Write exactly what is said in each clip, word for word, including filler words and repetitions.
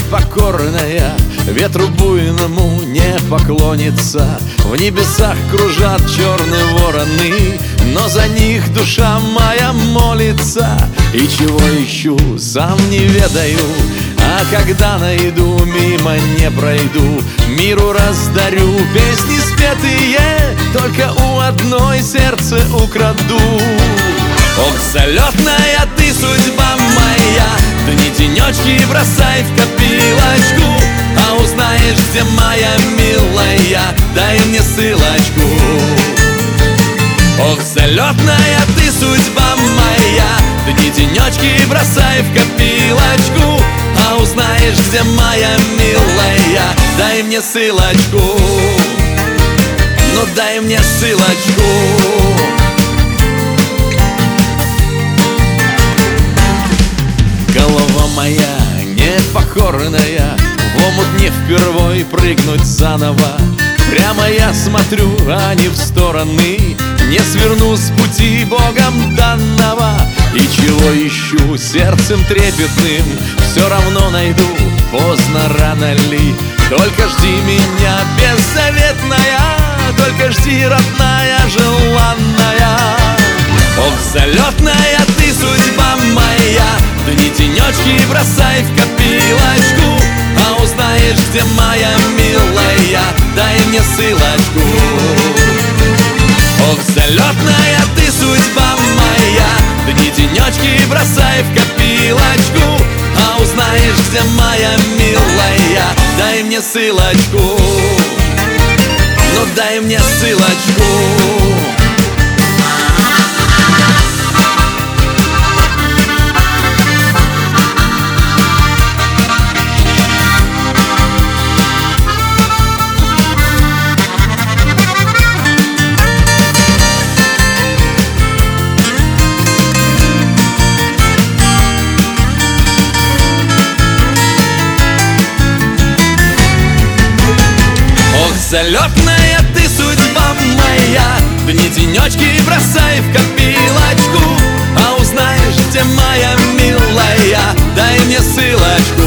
непокорная, ветру буйному не поклонится. В небесах кружат черные вороны, но за них душа моя молится. И чего ищу, сам не ведаю, а когда найду, мимо не пройду. Миру раздарю песни спетые, только у одной сердце украду. Ох, залетная ты, судьба моя, дни денечки бросай в копилочку. А узнаешь, где моя милая, дай мне ссылочку. Ох, залетная ты, судьба моя, дни денечки бросай в копилочку. А узнаешь, где моя милая, дай мне ссылочку. Ну дай мне ссылочку. Голова моя непокорная, в омут не впервой прыгнуть заново. Прямо я смотрю, а не в стороны, не сверну с пути Богом данного. И чего ищу сердцем трепетным, все равно найду, поздно, рано ли. Только жди меня, беззаветная, только жди, родная, желанная. Ох, залетная ты, судьба моя, дни денечки бросай в копилочку. А узнаешь, где моя милая, дай мне ссылочку. Ох, залетная ты, судьба моя, дни денечки бросай в копилочку. А узнаешь, где моя милая, дай мне ссылочку. Ну дай мне ссылочку. Залетная ты, судьба моя, дни денечки бросай в копилочку. А узнаешь, где моя милая, дай мне ссылочку.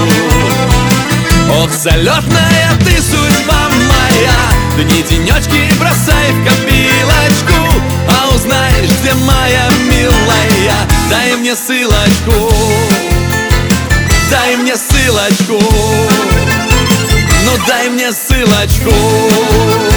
Ох, залетная ты, судьба моя, дни денечки бросай в копилочку. А узнаешь, где моя милая, дай мне ссылочку. Дай мне ссылочку. Ну дай мне ссылочку.